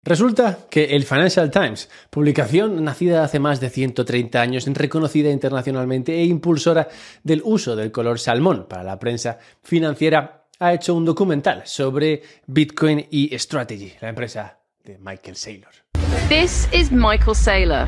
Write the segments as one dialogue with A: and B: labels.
A: Resulta que el Financial Times, publicación nacida hace más de 130 años, reconocida internacionalmente e impulsora del uso del color salmón para la prensa financiera, ha hecho un documental sobre Bitcoin y Strategy, la empresa de Michael Saylor.
B: This is Michael Saylor.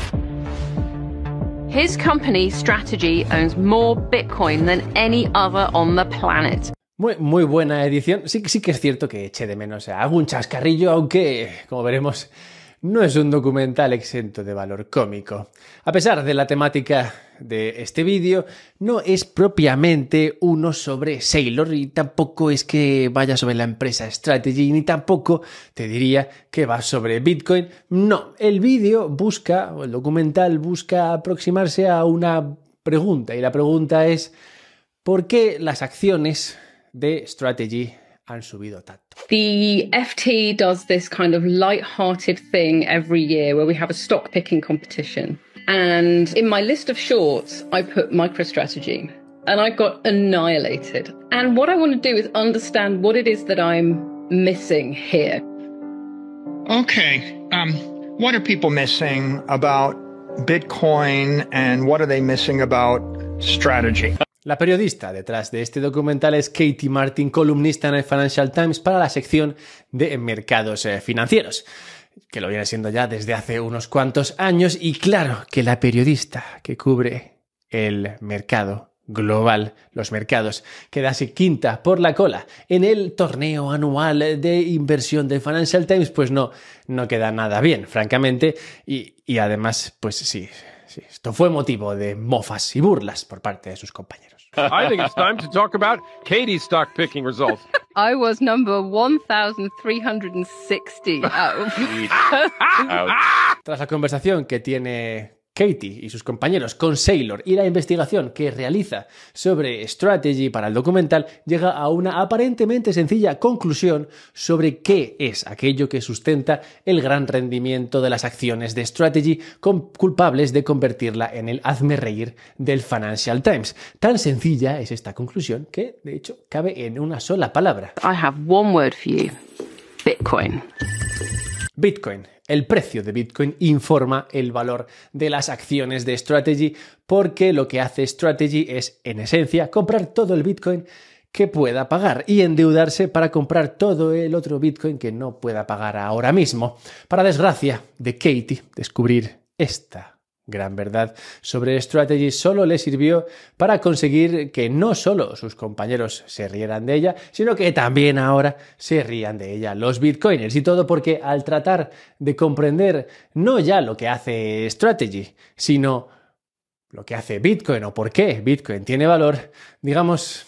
B: His company, Strategy, owns more Bitcoin than any other on the planet.
A: Muy buena edición. Sí que es cierto que eché de menos algún chascarrillo, aunque, como veremos, no es un documental exento de valor cómico. A pesar de la temática de este vídeo, no es propiamente uno sobre Saylor y tampoco es que vaya sobre la empresa Strategy, ni tampoco te diría que va sobre Bitcoin. No, el documental busca aproximarse a una pregunta, y la pregunta es ¿por qué las acciones de Strategy han subido tanto?
C: The FT does this kind of light-hearted thing every year where we have a stock picking competition. And in my list of shorts, I put MicroStrategy and I got annihilated. And what I want to do is understand what it is that I'm missing here.
D: Okay, what are people missing about Bitcoin and what are they missing about strategy?
A: La periodista detrás de este documental es Katie Martin, columnista en el Financial Times para la sección de mercados financieros, que lo viene siendo ya desde hace unos cuantos años, y claro que la periodista que cubre el mercado global, los mercados, quedase quinta por la cola en el torneo anual de inversión del Financial Times, pues no queda nada bien, francamente, y además, pues sí, esto fue motivo de mofas y burlas por parte de sus compañeros.
E: I think it's time to talk about Katie's stock picking results.
B: I was number 1,360 out.
A: Tras la conversación que tiene Katie y sus compañeros con Saylor y la investigación que realiza sobre Strategy para el documental, llega a una aparentemente sencilla conclusión sobre qué es aquello que sustenta el gran rendimiento de las acciones de Strategy, culpables de convertirla en el hazmerreír del Financial Times. Tan sencilla es esta conclusión que, de hecho, cabe en una sola palabra.
B: I have one word for you. Bitcoin.
A: Bitcoin. El precio de Bitcoin informa el valor de las acciones de Strategy, porque lo que hace Strategy es, en esencia, comprar todo el Bitcoin que pueda pagar y endeudarse para comprar todo el otro Bitcoin que no pueda pagar ahora mismo. Para desgracia de Katie, descubrir esta gran verdad sobre Strategy solo le sirvió para conseguir que no solo sus compañeros se rieran de ella, sino que también ahora se rían de ella los bitcoiners. Y todo porque al tratar de comprender no ya lo que hace Strategy, sino lo que hace Bitcoin o por qué Bitcoin tiene valor, digamos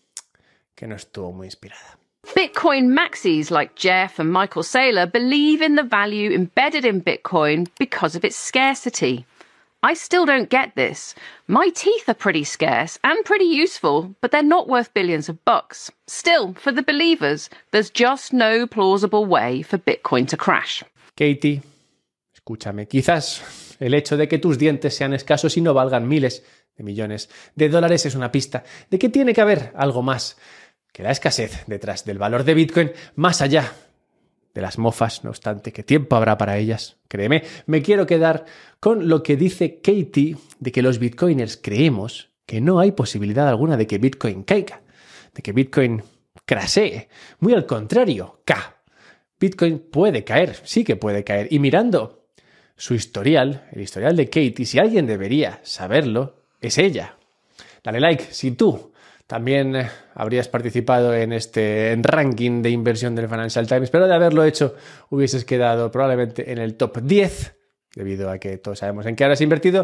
A: que no estuvo muy inspirada.
B: Bitcoin maxis like Jeff and Michael Saylor believe in the value embedded in Bitcoin because of its scarcity. I still don't get this. My teeth are pretty scarce and pretty useful, but they're not worth billions of bucks. Still, for the believers, there's just no plausible way for Bitcoin to crash.
A: Katie, escúchame, quizás el hecho de que tus dientes sean escasos y no valgan miles de millones de dólares es una pista de que tiene que haber algo más que la escasez detrás del valor de Bitcoin, más allá de las mofas, no obstante, ¿qué tiempo habrá para ellas? Créeme, me quiero quedar con lo que dice Katie de que los bitcoiners creemos que no hay posibilidad alguna de que Bitcoin caiga, de que Bitcoin crashee. Muy al contrario, Bitcoin puede caer, sí que puede caer. Y mirando su historial, el historial de Katie, si alguien debería saberlo, es ella. Dale like si tú también habrías participado en este ranking de inversión del Financial Times, pero de haberlo hecho hubieses quedado probablemente en el top 10, debido a que todos sabemos en qué has invertido.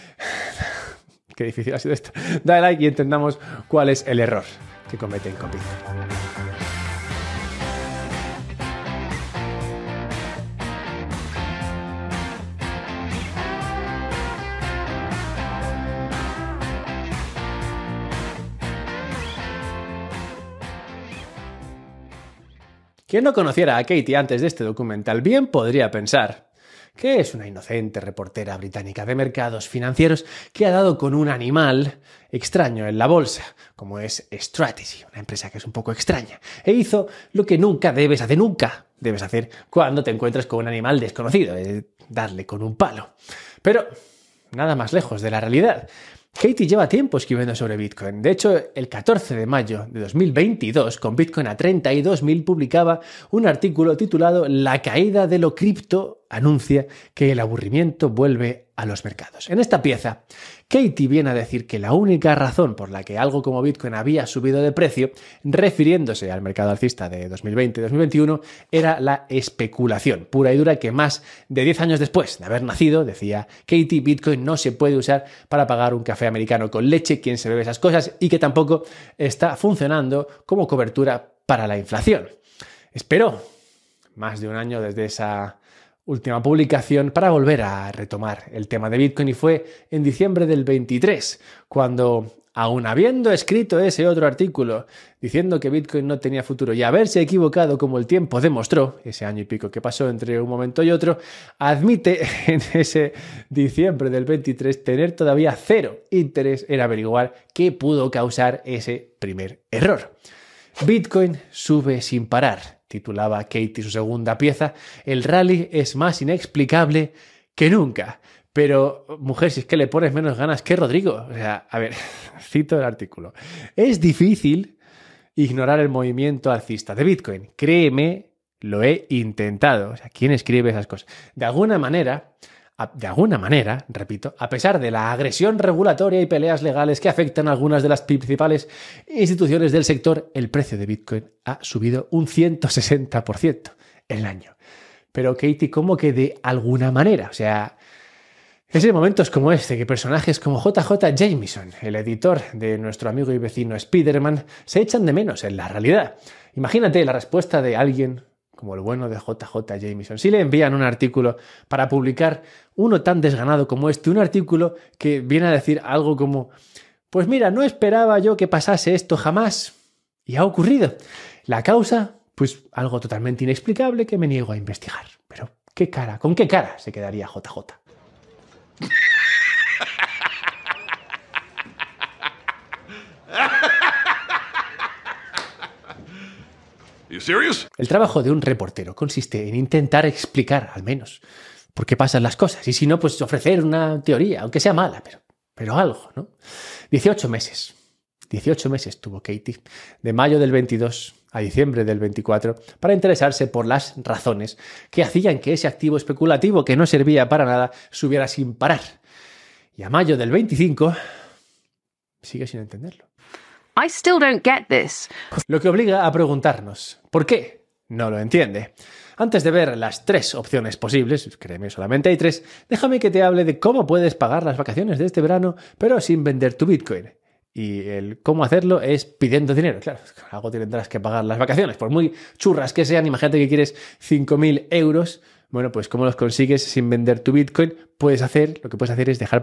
A: Qué difícil ha sido esto. Dale like y entendamos cuál es el error que cometen con Bitcoin. Quien no conociera a Katie antes de este documental bien podría pensar que es una inocente reportera británica de mercados financieros que ha dado con un animal extraño en la bolsa, como es Strategy, una empresa que es un poco extraña, e hizo lo que nunca debes hacer cuando te encuentras con un animal desconocido, darle con un palo. Pero nada más lejos de la realidad. Katie lleva tiempo escribiendo sobre Bitcoin. De hecho, el 14 de mayo de 2022, con Bitcoin a 32.000, publicaba un artículo titulado «La caída de lo cripto anuncia que el aburrimiento vuelve a los mercados». En esta pieza, Katie viene a decir que la única razón por la que algo como Bitcoin había subido de precio, refiriéndose al mercado alcista de 2020 y 2021, era la especulación pura y dura que más de 10 años después de haber nacido, decía Katie, Bitcoin no se puede usar para pagar un café americano con leche, ¿quién se bebe esas cosas? Y que tampoco está funcionando como cobertura para la inflación. Esperó más de un año desde esa última publicación para volver a retomar el tema de Bitcoin, y fue en diciembre del 23 cuando, aun habiendo escrito ese otro artículo diciendo que Bitcoin no tenía futuro y haberse equivocado como el tiempo demostró, ese año y pico que pasó entre un momento y otro, admite en ese diciembre del 23 tener todavía cero interés en averiguar qué pudo causar ese primer error. Bitcoin sube sin parar, titulaba Katie su segunda pieza. El rally es más inexplicable que nunca. Pero, mujer, si es que le pones menos ganas que Rodrigo. O sea, a ver, cito el artículo. Es difícil ignorar el movimiento alcista de Bitcoin. Créeme, lo he intentado. O sea, ¿quién escribe esas cosas? De alguna manera, repito, a pesar de la agresión regulatoria y peleas legales que afectan a algunas de las principales instituciones del sector, el precio de Bitcoin ha subido un 160% en el año. Pero, Katie, ¿cómo que de alguna manera? O sea, es en momentos como este que personajes como JJ Jameson, el editor de nuestro amigo y vecino Spider-Man, se echan de menos en la realidad. Imagínate la respuesta de alguien como el bueno de JJ Jameson. Si le envían un artículo para publicar uno tan desganado como este, un artículo que viene a decir algo como: pues mira, no esperaba yo que pasase esto jamás, y ha ocurrido. La causa, pues algo totalmente inexplicable que me niego a investigar. Pero, ¿con qué cara se quedaría JJ? El trabajo de un reportero consiste en intentar explicar, al menos, por qué pasan las cosas. Y si no, pues ofrecer una teoría, aunque sea mala, pero algo, ¿no? 18 meses tuvo Katie, de mayo del 22 a diciembre del 24, para interesarse por las razones que hacían que ese activo especulativo que no servía para nada subiera sin parar. Y a mayo del 25 sigue sin entenderlo.
B: I still don't get this.
A: Lo que obliga a preguntarnos, ¿por qué? No lo entiende. Antes de ver las 3 opciones posibles, créeme, solamente hay 3, déjame que te hable de cómo puedes pagar las vacaciones de este verano, pero sin vender tu Bitcoin. Y el cómo hacerlo es pidiendo dinero. Claro, algo tendrás que pagar las vacaciones. Por muy churras que sean, imagínate que quieres 5.000 euros. Bueno, pues ¿cómo los consigues sin vender tu Bitcoin? Lo que puedes hacer es dejar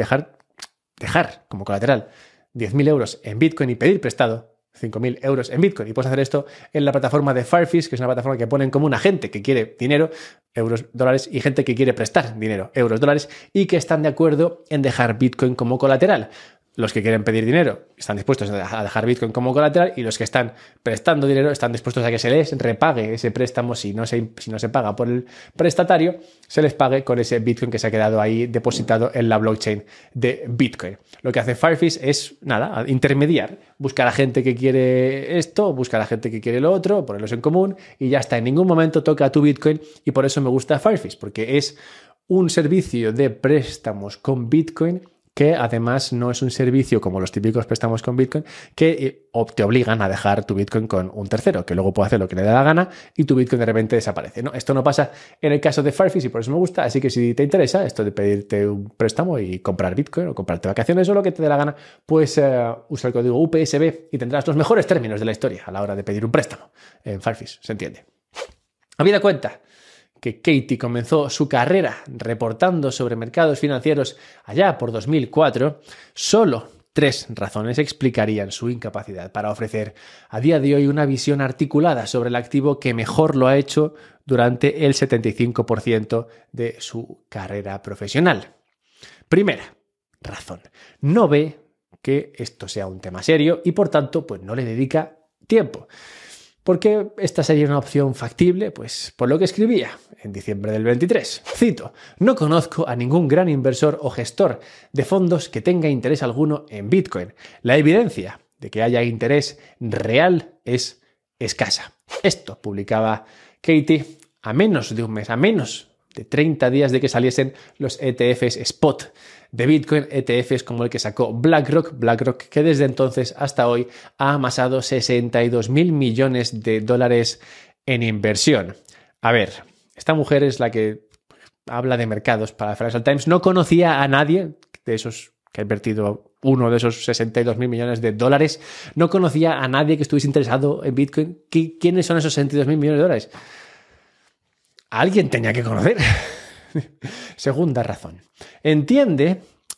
A: como colateral 10.000 euros en Bitcoin y pedir prestado 5.000 euros en Bitcoin. Y puedes hacer esto en la plataforma de Firefish, que es una plataforma que ponen como una gente que quiere dinero, euros, dólares, y gente que quiere prestar dinero, euros, dólares, y que están de acuerdo en dejar Bitcoin como colateral. Los que quieren pedir dinero están dispuestos a dejar Bitcoin como colateral, y los que están prestando dinero están dispuestos a que se les repague ese préstamo. Si no se paga por el prestatario, se les pague con ese Bitcoin que se ha quedado ahí depositado en la blockchain de Bitcoin. Lo que hace Firefish es, intermediar, buscar a gente que quiere esto, buscar a gente que quiere lo otro, ponerlos en común, y ya está. En ningún momento toca tu Bitcoin, y por eso me gusta Firefish, porque es un servicio de préstamos con Bitcoin que además no es un servicio como los típicos préstamos con Bitcoin que te obligan a dejar tu Bitcoin con un tercero, que luego puede hacer lo que le da la gana y tu Bitcoin de repente desaparece. No, esto no pasa en el caso de Firefish, y por eso me gusta. Así que si te interesa esto de pedirte un préstamo y comprar Bitcoin o comprarte vacaciones o lo que te dé la gana, pues usa el código UPSB y tendrás los mejores términos de la historia a la hora de pedir un préstamo en Firefish, ¿se entiende? Habida cuenta que Katie comenzó su carrera reportando sobre mercados financieros allá por 2004, solo 3 razones explicarían su incapacidad para ofrecer a día de hoy una visión articulada sobre el activo que mejor lo ha hecho durante el 75% de su carrera profesional. Primera razón, no ve que esto sea un tema serio y por tanto pues no le dedica tiempo. ¿Por qué esta sería una opción factible? Pues por lo que escribía en diciembre del 23. Cito: no conozco a ningún gran inversor o gestor de fondos que tenga interés alguno en Bitcoin. La evidencia de que haya interés real es escasa. Esto publicaba Katie a menos de un mes, a menos de 30 días de que saliesen los ETFs spot de Bitcoin, ETFs como el que sacó BlackRock, que desde entonces hasta hoy ha amasado 62.000 millones de dólares en inversión. A ver, esta mujer es la que habla de mercados para Financial Times. No conocía a nadie de esos que ha invertido uno de esos 62.000 millones de dólares. No conocía a nadie que estuviese interesado en Bitcoin. ¿Quiénes son esos 62.000 millones de dólares? Alguien tenía que conocer. Segunda razón. Entiende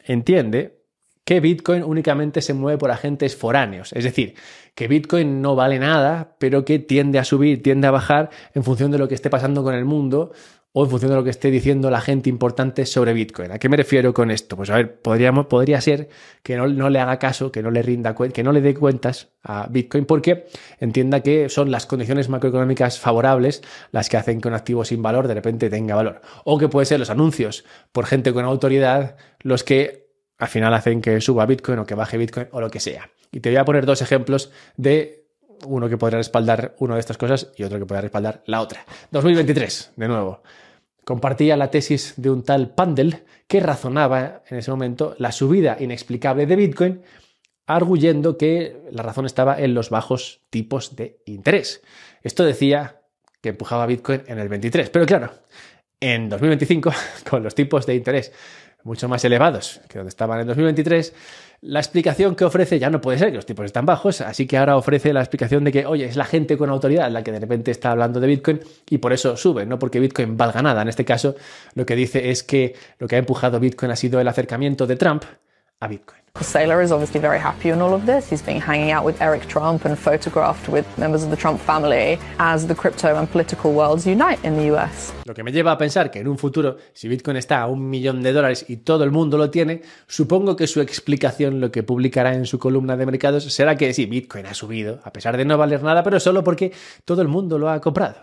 A: que Bitcoin únicamente se mueve por agentes foráneos. Es decir, que Bitcoin no vale nada, pero que tiende a subir, tiende a bajar en función de lo que esté pasando con el mundo o en función de lo que esté diciendo la gente importante sobre Bitcoin. ¿A qué me refiero con esto? Pues a ver, podría ser que no le haga caso, que no le rinda cuenta, que no le dé cuentas a Bitcoin porque entienda que son las condiciones macroeconómicas favorables las que hacen que un activo sin valor de repente tenga valor. O que puede ser los anuncios por gente con autoridad los que al final hacen que suba Bitcoin o que baje Bitcoin o lo que sea. Y te voy a poner 2 ejemplos de uno que podría respaldar una de estas cosas y otro que podría respaldar la otra. 2023, de nuevo. Compartía la tesis de un tal Pandel que razonaba en ese momento la subida inexplicable de Bitcoin, arguyendo que la razón estaba en los bajos tipos de interés. Esto decía que empujaba Bitcoin en el 23. Pero claro, en 2025, con los tipos de interés mucho más elevados que donde estaban en 2023, la explicación que ofrece ya no puede ser que los tipos están bajos, así que ahora ofrece la explicación de que, oye, es la gente con autoridad la que de repente está hablando de Bitcoin y por eso sube, no porque Bitcoin valga nada. En este caso, lo que dice es que lo que ha empujado Bitcoin ha sido el acercamiento de Trump a Bitcoin.
F: Saylor is obviously very happy in all of this. He's been hanging out with Eric Trump and photographed with members of the Trump family as the crypto and political worlds unite in the US.
A: Lo que me lleva a pensar que en un futuro, si Bitcoin está a $1 millón y todo el mundo lo tiene, supongo que su explicación, lo que publicará en su columna de mercados, será que sí, Bitcoin ha subido, a pesar de no valer nada, pero solo porque todo el mundo lo ha comprado.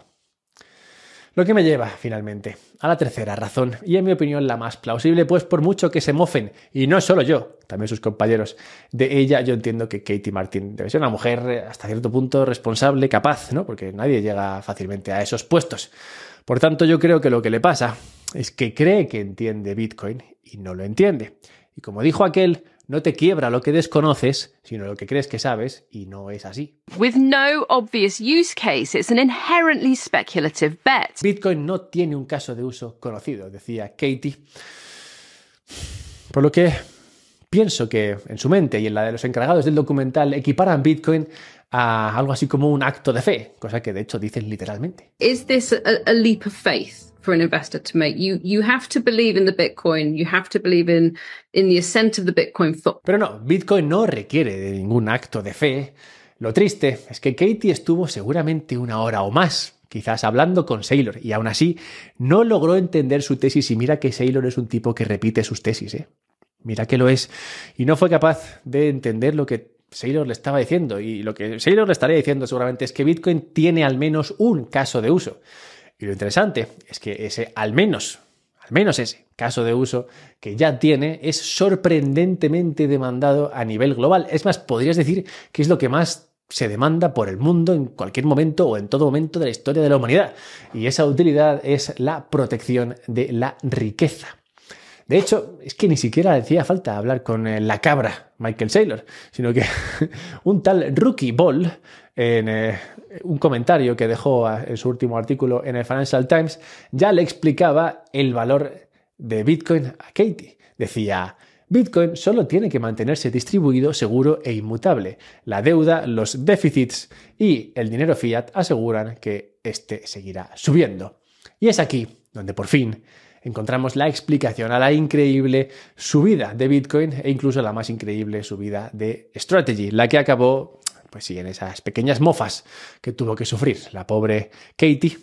A: Lo que me lleva, finalmente, a la tercera razón, y en mi opinión la más plausible, pues por mucho que se mofen, y no solo yo, también sus compañeros, de ella, yo entiendo que Katie Martin debe ser una mujer hasta cierto punto responsable, capaz, ¿no? Porque nadie llega fácilmente a esos puestos. Por tanto, yo creo que lo que le pasa es que cree que entiende Bitcoin y no lo entiende. Y como dijo aquel, no te quiebra lo que desconoces, sino lo que crees que sabes, y no es así.
B: With no obvious use case, it's an inherently speculative bet.
A: Bitcoin no tiene un caso de uso conocido, decía Katie. Por lo que pienso que en su mente y en la de los encargados del documental equiparan Bitcoin a algo así como un acto de fe, cosa que de hecho dicen literalmente.
C: Is this a leap of faith for an investor to make? You have to believe in the Bitcoin, you have to believe in the ascent of the Bitcoin foot.
A: Pero no, Bitcoin no requiere de ningún acto de fe. Lo triste es que Katie estuvo seguramente 1 hora o más, quizás hablando con Saylor, y aún así no logró entender su tesis, y mira que Saylor es un tipo que repite sus tesis, ¿eh? Mira que lo es. Y no fue capaz de entender lo que Saylor le estaba diciendo, y lo que Saylor le estaría diciendo seguramente es que Bitcoin tiene al menos un caso de uso. Y lo interesante es que ese al menos ese caso de uso que ya tiene es sorprendentemente demandado a nivel global. Es más, podrías decir que es lo que más se demanda por el mundo en cualquier momento o en todo momento de la historia de la humanidad. Y esa utilidad es la protección de la riqueza. De hecho, es que ni siquiera hacía falta hablar con la cabra Michael Saylor, sino que un tal Rookie Ball, en un comentario que dejó en su último artículo en el Financial Times, ya le explicaba el valor de Bitcoin a Katie. Decía: Bitcoin solo tiene que mantenerse distribuido, seguro e inmutable. La deuda, los déficits y el dinero fiat aseguran que este seguirá subiendo. Y es aquí donde por fin encontramos la explicación a la increíble subida de Bitcoin e incluso la más increíble subida de Strategy, la que acabó, pues sí, en esas pequeñas mofas que tuvo que sufrir la pobre Katie.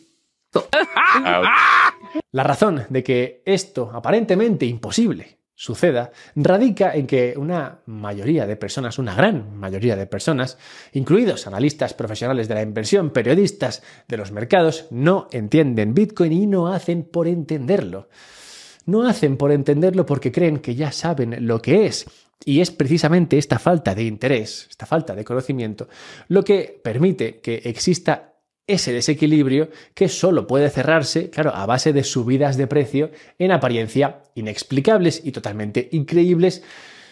A: La razón de que esto aparentemente imposible suceda radica en que una mayoría de personas, una gran mayoría de personas, incluidos analistas profesionales de la inversión, periodistas de los mercados, no entienden Bitcoin y no hacen por entenderlo. No hacen por entenderlo porque creen que ya saben lo que es. Y es precisamente esta falta de interés, esta falta de conocimiento, lo que permite que exista ese desequilibrio que solo puede cerrarse, claro, a base de subidas de precio en apariencia inexplicables y totalmente increíbles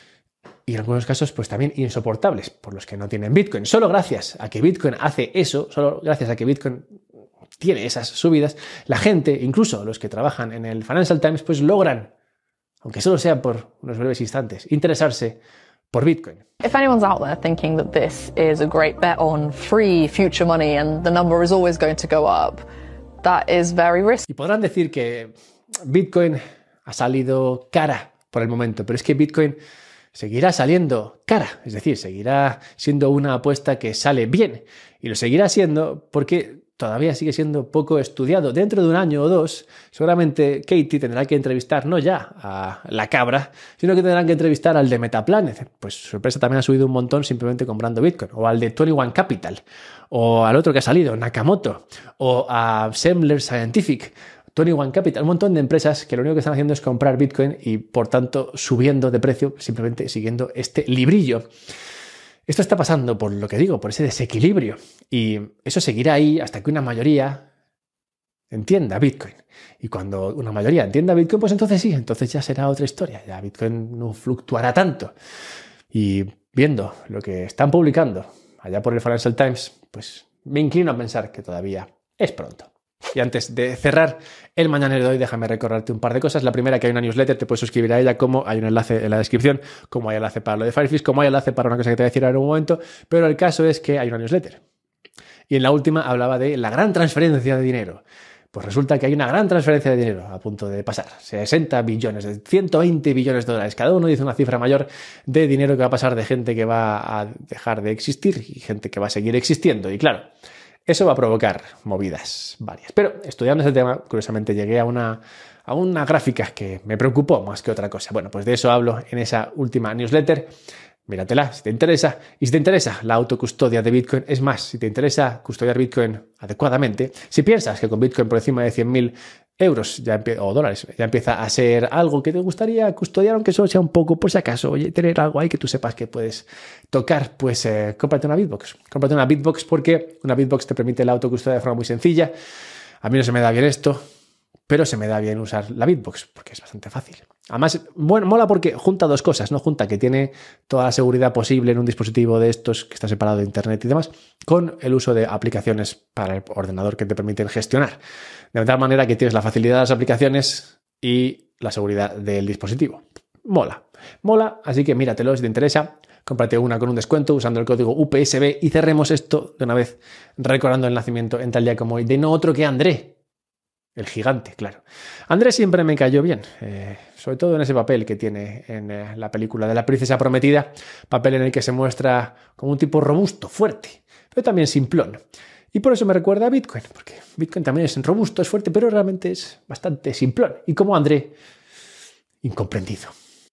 A: y en algunos casos pues también insoportables por los que no tienen Bitcoin. Solo gracias a que Bitcoin hace eso, solo gracias a que Bitcoin tiene esas subidas, la gente, incluso los que trabajan en el Financial Times, pues logran, aunque solo sea por unos breves instantes, interesarse por Bitcoin.
F: If anyone's out there thinking that this is a great bet on free future money and the number is always going to go up, that is very risky.
A: Y podrán decir que Bitcoin ha salido cara por el momento, pero es que Bitcoin seguirá saliendo cara, es decir, seguirá siendo una apuesta que sale bien y lo seguirá siendo porque todavía sigue siendo poco estudiado. Dentro de un año o dos, seguramente Katie tendrá que entrevistar no ya a la cabra, sino que tendrán que entrevistar al de Metaplanet. Pues su empresa también ha subido un montón simplemente comprando Bitcoin. O al de 21 Capital, o al otro que ha salido, Nakamoto, o a Semler Scientific, 21 Capital, un montón de empresas que lo único que están haciendo es comprar Bitcoin y por tanto subiendo de precio, simplemente siguiendo este librillo. Esto está pasando por lo que digo, por ese desequilibrio. Y eso seguirá ahí hasta que una mayoría entienda Bitcoin. Y cuando una mayoría entienda Bitcoin, pues entonces sí, entonces ya será otra historia. Ya Bitcoin no fluctuará tanto. Y viendo lo que están publicando allá por el Financial Times, pues me inclino a pensar que todavía es pronto. Y antes de cerrar el mañanero de hoy, déjame recordarte un par de cosas. La primera, que hay una newsletter, te puedes suscribir a ella, como hay un enlace en la descripción, como hay enlace para lo de Firefish, como hay enlace para una cosa que te voy a decir ahora en un momento, pero el caso es que hay una newsletter. Y en la última hablaba de la gran transferencia de dinero. Pues resulta que hay una gran transferencia de dinero a punto de pasar. 60 billones, 120 billones de dólares. Cada uno dice una cifra mayor de dinero que va a pasar de gente que va a dejar de existir y gente que va a seguir existiendo. Y claro, eso va a provocar movidas varias. Pero estudiando ese tema, curiosamente llegué a una gráfica que me preocupó más que otra cosa. Bueno, pues de eso hablo en esa última newsletter. Míratela si te interesa. Y si te interesa la autocustodia de Bitcoin, es más, si te interesa custodiar Bitcoin adecuadamente, si piensas que con Bitcoin por encima de 100.000 euros o dólares ya empieza a ser algo que te gustaría custodiar, aunque solo sea un poco, por si acaso, oye, tener algo ahí que tú sepas que puedes tocar, pues cómprate una Bitbox. Cómprate una Bitbox porque una Bitbox te permite la autocustodia de forma muy sencilla. A mí no se me da bien esto, pero se me da bien usar la Bitbox porque es bastante fácil. Además, bueno, mola porque junta dos cosas, ¿no? Junta que tiene toda la seguridad posible en un dispositivo de estos que está separado de internet y demás, con el uso de aplicaciones para el ordenador que te permiten gestionar. De tal manera que tienes la facilidad de las aplicaciones y la seguridad del dispositivo. Mola, así que míratelo si te interesa. Cómprate una con un descuento usando el código UPSB y cerremos esto de una vez recordando el nacimiento en tal día como hoy de no otro que André. El gigante, claro. Andrés siempre me cayó bien, sobre todo en ese papel que tiene en la película de la princesa prometida, papel en el que se muestra como un tipo robusto, fuerte, pero también simplón. Y por eso me recuerda a Bitcoin, porque Bitcoin también es robusto, es fuerte, pero realmente es bastante simplón. Y como André, incomprendido.